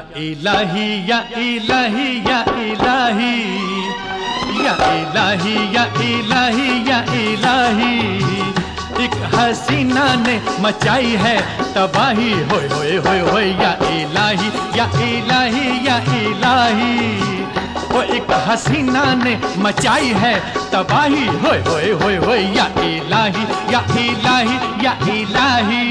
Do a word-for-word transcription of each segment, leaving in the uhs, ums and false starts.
इलाही या इलाही या इलाही या इलाही या इलाही या इलाही, एक हसीना ने मचाई है तबाही, होए होए होए होए या इलाही या इलाही या इलाही, ओ एक हसीना ने मचाई है तबाही, होए होए होए होए या इलाही या इलाही या इलाही।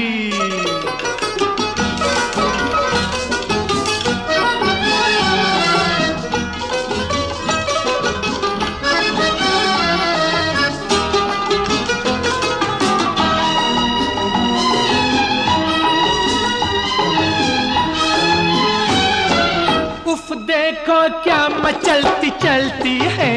उफ देखो क्या मचलती चलती है,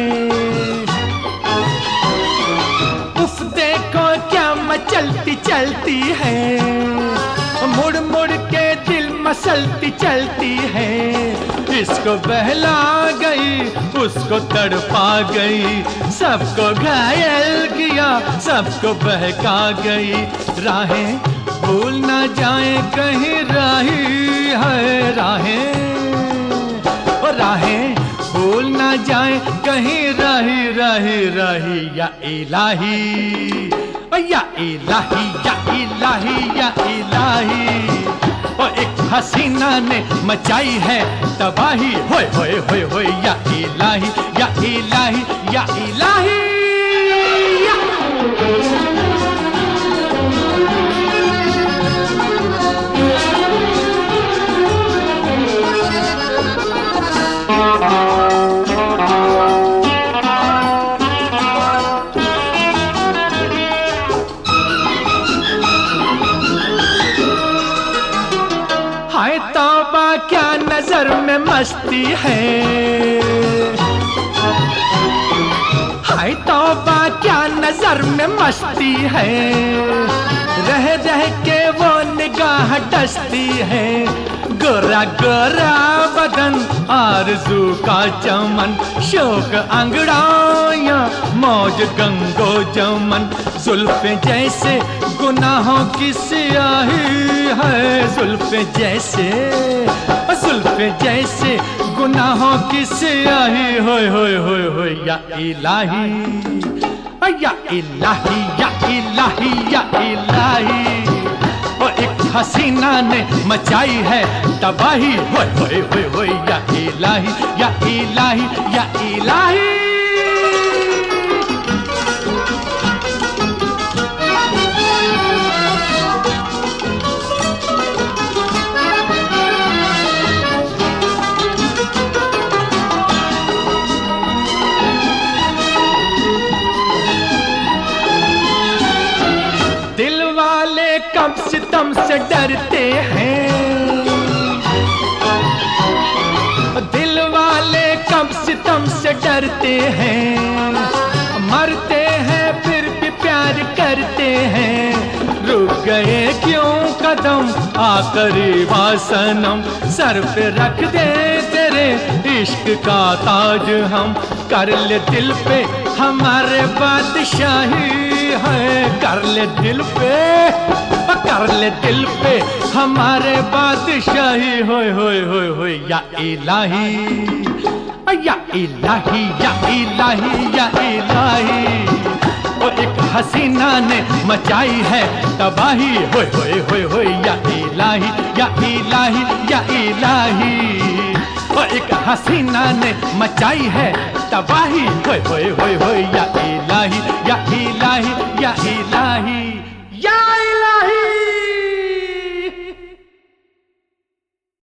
उफ देखो क्या मचलती चलती है, मुड़ मुड़ के दिल मसलती चलती है, इसको बहला गई उसको तड़पा गई, सबको घायल किया सबको बहका गई, राहें भूल ना जाए कहीं राही है, राहें राहें भूल ना जाए कहीं राही राही राही या इलाही या इलाही या इलाही या इलाही, और एक हसीना ने मचाई है तबाही, होए होए होए होए या इलाही या इलाही या इलाही। हाय तौबा क्या नजर में मस्ती है, हाय तौबा क्या नजर में मस्ती है, रह रह के वो निगाह डसती है, गोरा गोरा बदन आरज़ू का चमन, शोक अंगड़ाइयाँ मौज गंगो जमन, जुल्फ़े जैसे गुनाहों की स्याही है, जुल्फ़े जैसे जुल्फ़े जैसे गुनाहों की स्याही, होए होए होए होए या इलाही या इलाही या इलाही या इलाही, और एक हसीना ने मचाई है तबाही, होए होए होए होए या इलाही या इलाही या इलाही। दिल वाले कम सितम से डरते हैं, दिल वाले कम सितम से डरते हैं, मरते हैं फिर भी प्यार करते हैं, रुक गए क्यों कदम आखिरी सनम, सर पे रख दे तेरे इश्क का ताज हम, कर ले दिल पे हमारे बादशाही है, कर ले दिल पे कर ले दिल पे हमारे बादशाही, होए होए होए होए या इलाही या इलाही या इलाही या इलाही, और एक हसीना ने मचाई है तबाही, होए होए होए होए या इलाही या इलाही या इलाही, और एक हसीना ने मचाई है तबाही, होए होए होए होए या इलाही या इलाही या इलाही या इलाही।